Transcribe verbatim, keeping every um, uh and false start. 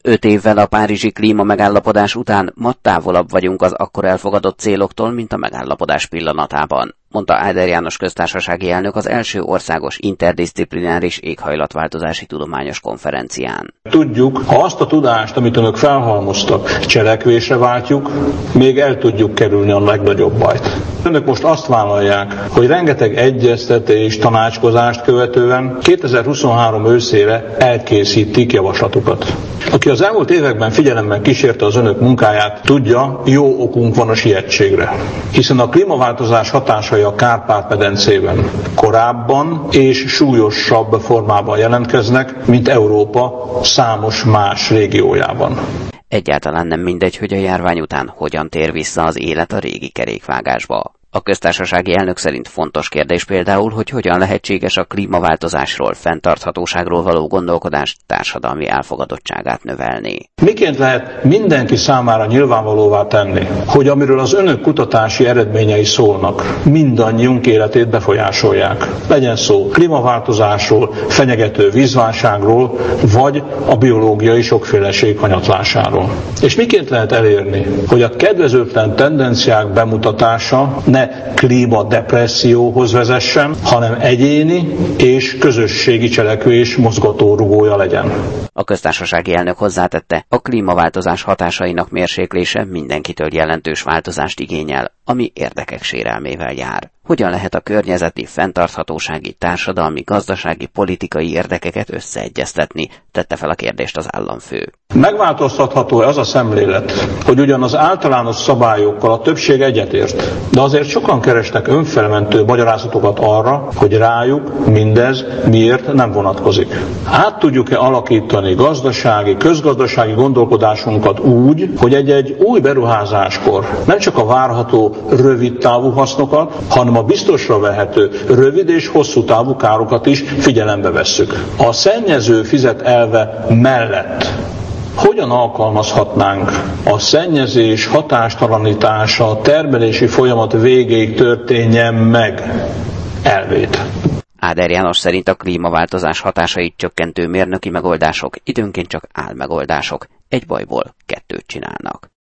Öt évvel a párizsi klímamegállapodás után ma távolabb vagyunk az akkor elfogadott céloktól, mint a megállapodás pillanatában, mondta Áder János köztársasági elnök az első országos interdiszciplináris éghajlatváltozási tudományos konferencián. Tudjuk, ha azt a tudást, amit önök felhalmoztak, cselekvésre váltjuk, még el tudjuk kerülni a legnagyobb bajt. Önök most azt vállalják, hogy rengeteg egyeztetés, tanácskozást követően kétezer-huszonhárom őszére elkészítik javaslatukat. Aki az elmúlt években figyelemmel kísérte az önök munkáját, tudja, jó okunk van a sietségre. Hiszen a klímaváltozás hatásai a Kárpát-medencében korábban és súlyosabb formában jelentkeznek, mint Európa számos más régiójában. Egyáltalán nem mindegy, hogy a járvány után hogyan tér vissza az élet a régi kerékvágásba. A köztársasági elnök szerint fontos kérdés például, hogy hogyan lehetséges a klímaváltozásról, fenntarthatóságról való gondolkodás társadalmi elfogadottságát növelni. Miként lehet mindenki számára nyilvánvalóvá tenni, hogy amiről az önök kutatási eredményei szólnak, mindannyiunk életét befolyásolják. Legyen szó klímaváltozásról, fenyegető vízválságról, vagy a biológiai sokféleség hanyatlásáról. És miként lehet elérni, hogy a kedvezőtlen tendenciák bemutatása ne klímadepresszióhoz vezessen, hanem egyéni és közösségi cselekvés mozgatórugója legyen. A köztársasági elnök hozzátette, a klímaváltozás hatásainak mérséklése mindenkitől jelentős változást igényel, ami érdekek sérelmével jár. Hogyan lehet a környezeti, fenntarthatósági, társadalmi, gazdasági, politikai érdekeket összeegyeztetni, tette fel a kérdést az államfő. Megváltoztatható-e az a szemlélet, hogy ugyan az általános szabályokkal a többség egyetért, de azért sokan keresnek önfelmentő magyarázatokat arra, hogy rájuk mindez miért nem vonatkozik. Át tudjuk-e alakítani gazdasági, közgazdasági gondolkodásunkat úgy, hogy egy-egy új beruházáskor nem csak a várható rövid távú hasznokat, hanem a biztosra vehető rövid és hosszú távú károkat is figyelembe vesszük. A szennyező fizet elve mellett hogyan alkalmazhatnánk a szennyezés hatástalanítása a termelési folyamat végéig történjen meg elvét? Áder János szerint a klímaváltozás hatásait csökkentő mérnöki megoldások időnként csak álmegoldások, egy bajból kettőt csinálnak.